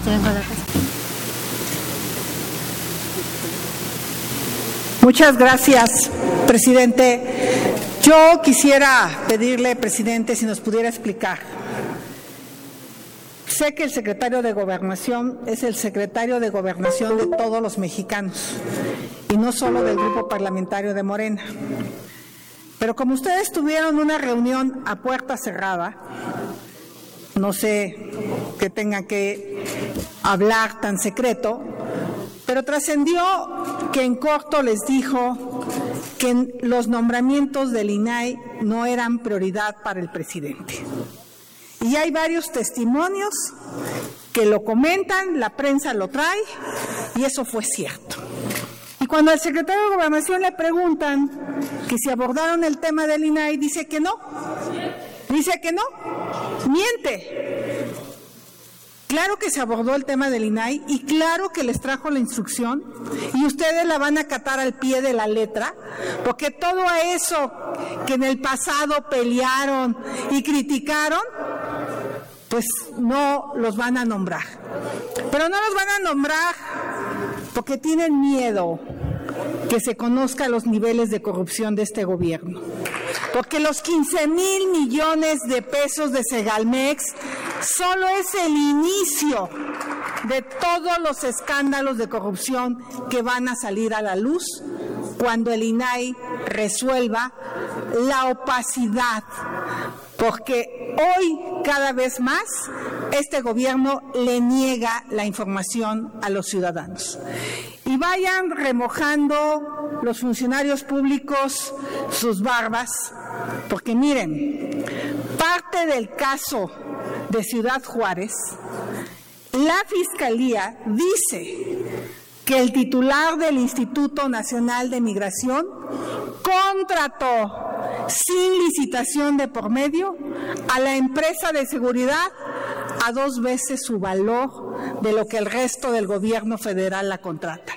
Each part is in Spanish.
Muchas gracias, presidente. Yo quisiera pedirle, presidente, si nos pudiera explicar. Sé que el secretario de Gobernación es el secretario de Gobernación de todos los mexicanos y no solo del grupo parlamentario de Morena. Pero como ustedes tuvieron una reunión a puerta cerrada, no sé que tengan que hablar tan secreto, pero trascendió que en corto les dijo que los nombramientos del INAI no eran prioridad para el presidente. Y hay varios testimonios que lo comentan, la prensa lo trae, y eso fue cierto. Y cuando al secretario de Gobernación le preguntan que si abordaron el tema del INAI, dice que no. Dice que no. Miente. Claro que se abordó el tema del INAI y claro que les trajo la instrucción y ustedes la van a acatar al pie de la letra, porque todo eso que en el pasado pelearon y criticaron, pues no los van a nombrar. Pero no los van a nombrar porque tienen miedo que se conozca los niveles de corrupción de este gobierno. Porque los 15,000 millones de pesos de Segalmex solo es el inicio de todos los escándalos de corrupción que van a salir a la luz cuando el INAI resuelva la opacidad. Porque hoy, cada vez más, este gobierno le niega la información a los ciudadanos. Y vayan remojando los funcionarios públicos sus barbas, porque miren, parte del caso de Ciudad Juárez, la Fiscalía dice que el titular del Instituto Nacional de Migración contrató sin licitación de por medio a la empresa de seguridad a 2 veces su valor de lo que el resto del gobierno federal la contrata.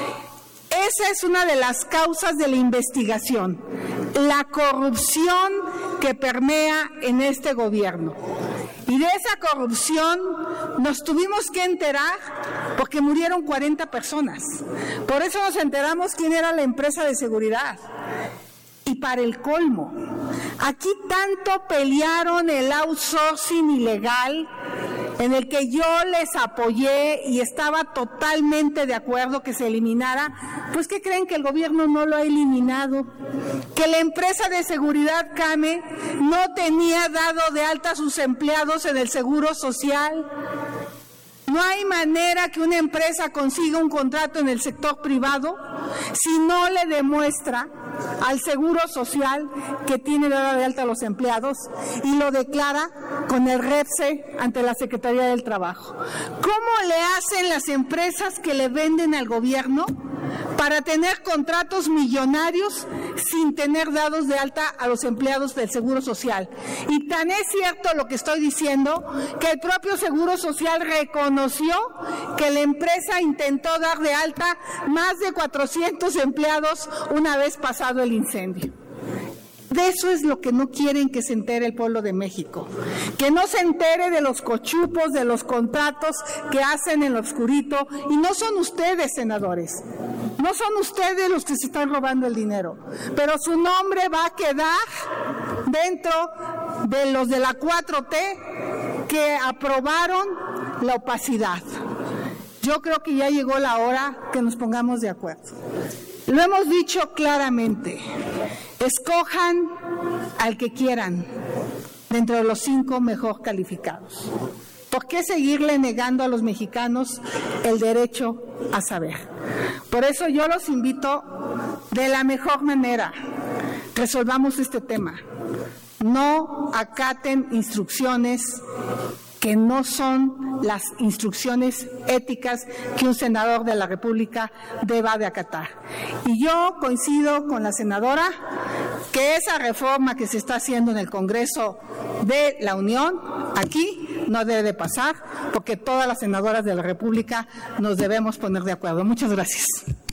Esa es una de las causas de la investigación, la corrupción que permea en este gobierno. Y de esa corrupción nos tuvimos que enterar porque murieron 40 personas. Por eso nos enteramos quién era la empresa de seguridad. Y para el colmo, aquí tanto pelearon el outsourcing ilegal, en el que yo les apoyé y estaba totalmente de acuerdo que se eliminara, pues ¿qué creen? Que el gobierno no lo ha eliminado, que la empresa de seguridad CAME no tenía dado de alta a sus empleados en el Seguro Social. No hay manera que una empresa consiga un contrato en el sector privado si no le demuestra al Seguro Social que tiene dado de alta a los empleados y lo declara con el REPSE ante la Secretaría del Trabajo. ¿Cómo le hacen las empresas que le venden al gobierno para tener contratos millonarios sin tener dados de alta a los empleados del Seguro Social? Y tan es cierto lo que estoy diciendo que el propio Seguro Social reconoció que la empresa intentó dar de alta más de 400 empleados una vez pasado el incendio. De eso es lo que no quieren que se entere el pueblo de México, que no se entere de los cochupos, de los contratos que hacen en lo oscurito, y no son ustedes, senadores, no son ustedes los que se están robando el dinero, pero su nombre va a quedar dentro de los de la 4T que aprobaron la opacidad. Yo creo que ya llegó la hora que nos pongamos de acuerdo. Lo hemos dicho claramente, escojan al que quieran dentro de los 5 mejor calificados. ¿Por qué seguirle negando a los mexicanos el derecho a saber? Por eso yo los invito de la mejor manera, resolvamos este tema. No acaten instrucciones que no son las instrucciones éticas que un senador de la República deba de acatar. Y yo coincido con la senadora que esa reforma que se está haciendo en el Congreso de la Unión, aquí no debe de pasar, porque todas las senadoras de la República nos debemos poner de acuerdo. Muchas gracias.